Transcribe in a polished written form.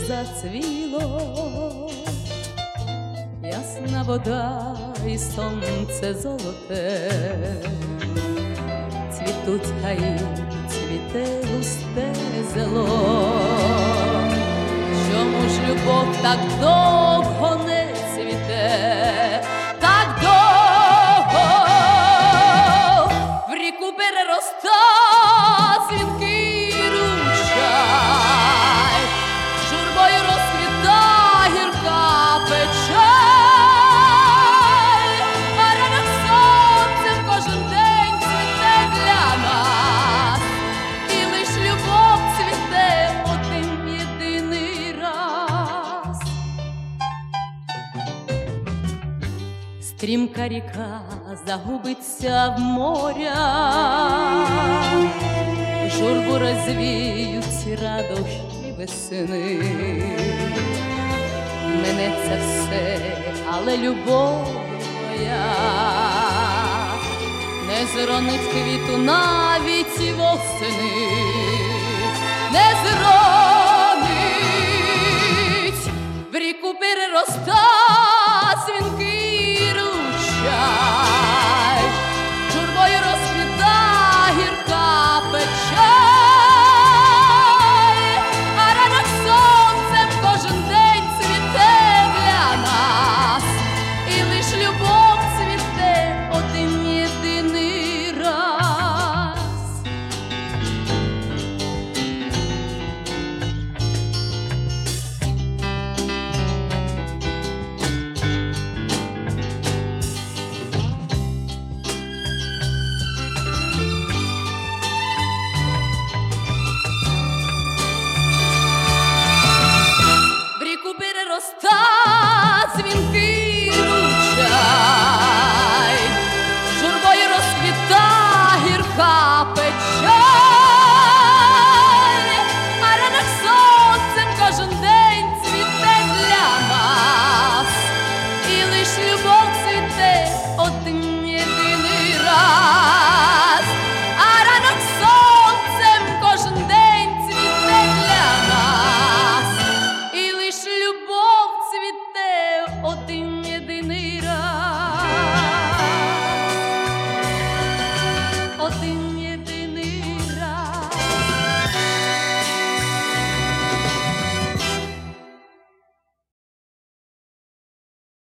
зацвіло, ясна вода і сонце золоте, цвітуть гаї, цвіте густе зело. Чому ж любов так довго не цвіте, так довго в ріку перероста дзвінкий ручай, журбою розквіта гірка печаль, а ранок сонцем кожен день цвіте для нас, і лиш любов цвіте один єдиний раз. Стрімка ріка загубиться в морях, журбу розвіють радощі весни. Минеться все, але любов моя не зронить квіту навіть восени, не зронить.